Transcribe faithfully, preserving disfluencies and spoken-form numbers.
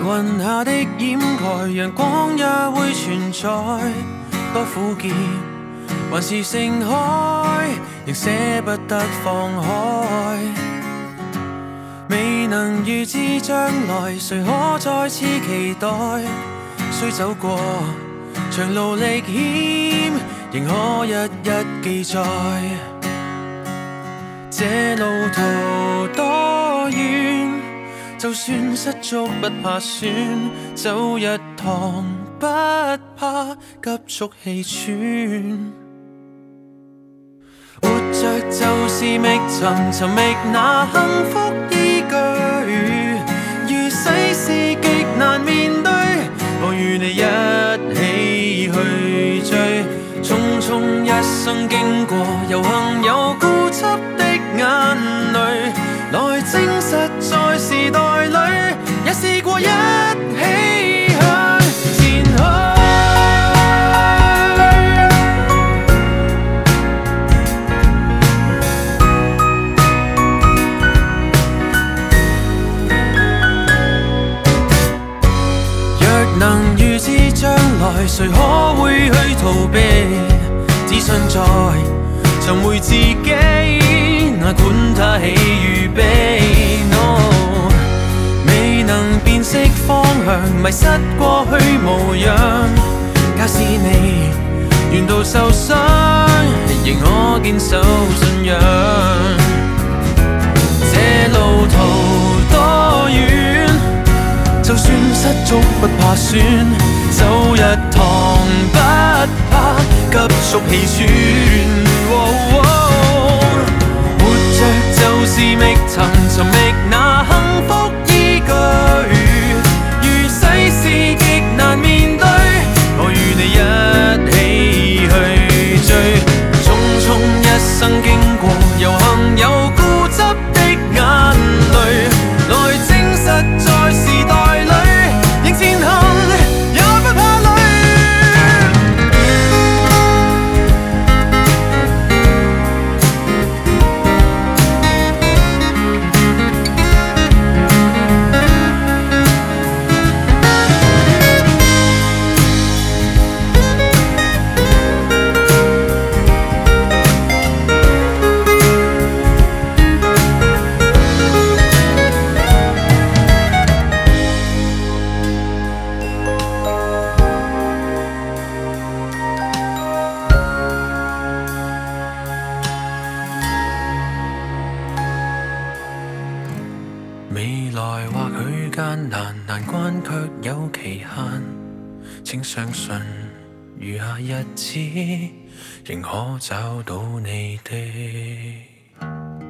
雲下的掩蓋，陽光也會存在。多苦澀，還是盛開，仍捨不得放開。未能預知將來，誰可再次期待？雖走過長路歷險，仍可一一記載。這路途多遠？就算失足不怕損，走一趟不怕急速氣喘。活着就是覓尋，尋覓那幸福依據。如世事極難面對，我與你一起去追。匆匆一生經過，有幸有固執的眼淚，來證實在時代裏，也試過一起向前去。若能預知將來，誰可會去逃避？只想再尋回自己，哪管他喜與悲。No， 未能辨識方向，迷失過去模樣。假使你沿途受傷，仍可堅守信仰。這路途多遠？就算失足不怕損，走一趟不怕急速氣喘。哦哦，活着就是覓尋，尋覓那幸福依據。如世事極難面對，我與你一起去追。匆匆一生經過，有幸有固執的眼淚，來證實在時代裏，仍前行也不怕累。未來或許艱難，難關卻有期限。請相信，餘下日子仍可找到你的。